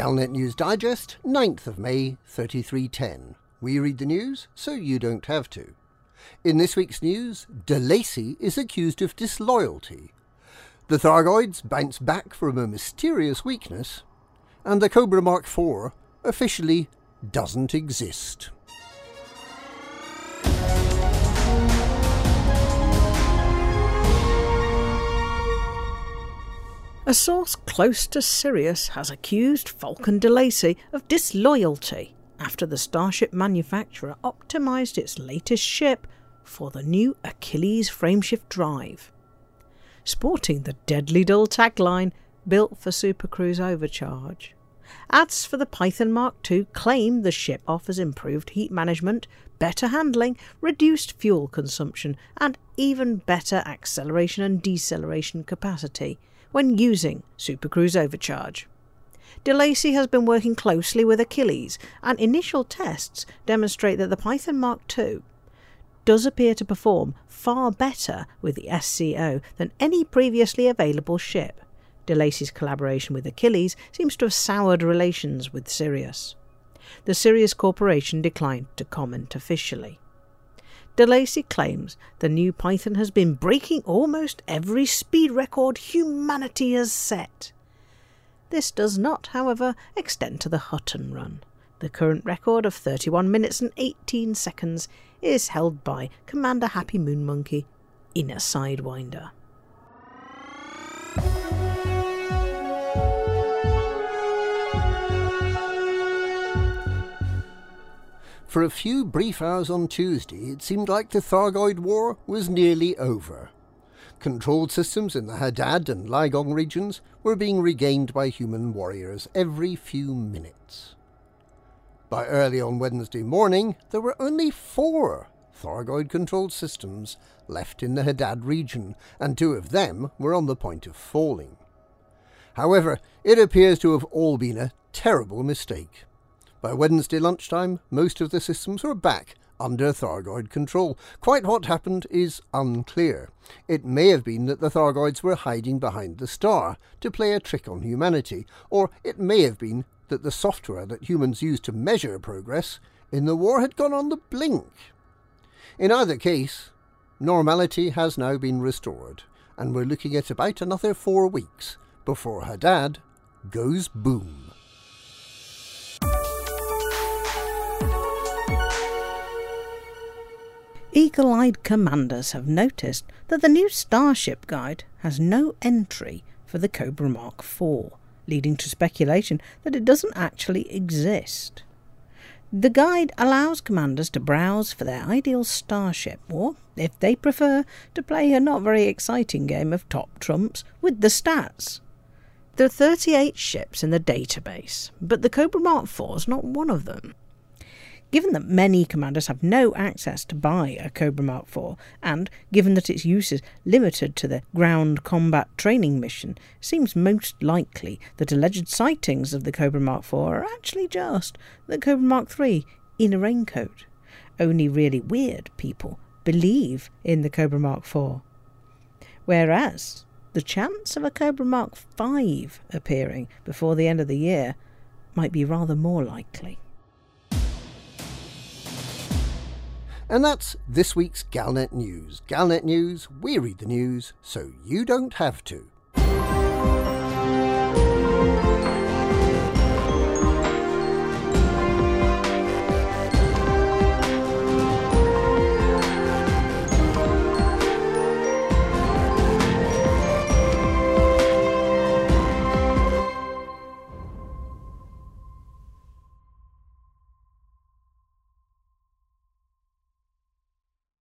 Galnet News Digest, 9th of May, 3310. We read the news so you don't have to. In this week's news, De Lacy is accused of disloyalty. The Thargoids bounce back from a mysterious weakness, and the Cobra Mark IV officially doesn't exist. A source close to Sirius has accused Falcon De Lacy of disloyalty after the Starship manufacturer optimised its latest ship for the new Achilles frameshift drive. Sporting the deadly dull tagline, built for Supercruise overcharge. Ads for the Python Mark II claim the ship offers improved heat management, better handling, reduced fuel consumption, and even better acceleration and deceleration capacity when using Supercruise overcharge. De Lacy has been working closely with Achilles, and initial tests demonstrate that the Python Mark II does appear to perform far better with the SCO than any previously available ship. De Lacy's collaboration with Achilles seems to have soured relations with Sirius. The Sirius Corporation declined to comment officially. De Lacy claims the new Python has been breaking almost every speed record humanity has set. This does not, however, extend to the Hutton run. The current record of 31 minutes and 18 seconds is held by Commander Happy Moon Monkey in a Sidewinder. For a few brief hours on Tuesday, it seemed like the Thargoid War was nearly over. Controlled systems in the Hadad and Lygong regions were being regained by human warriors every few minutes. By early on Wednesday morning, there were only 4 Thargoid-controlled systems left in the Hadad region, and 2 of them were on the point of falling. However, it appears to have all been a terrible mistake. By Wednesday lunchtime, most of the systems were back under Thargoid control. Quite what happened is unclear. It may have been that the Thargoids were hiding behind the star to play a trick on humanity, or it may have been that the software that humans use to measure progress in the war had gone on the blink. In either case, normality has now been restored, and we're looking at about another 4 weeks before Hadad goes boom. Eagle-eyed commanders have noticed that the new Starship Guide has no entry for the Cobra Mark IV, leading to speculation that it doesn't actually exist. The guide allows commanders to browse for their ideal starship, or, if they prefer, to play a not very exciting game of top trumps with the stats. There are 38 ships in the database, but the Cobra Mark IV is not one of them. Given that many commanders have no access to buy a Cobra Mark IV, and given that its use is limited to the ground combat training mission, it seems most likely that alleged sightings of the Cobra Mark IV are actually just the Cobra Mark III in a raincoat. Only really weird people believe in the Cobra Mark IV. Whereas the chance of a Cobra Mark V appearing before the end of the year might be rather more likely. And that's this week's Galnet News. Galnet News, we read the news so you don't have to.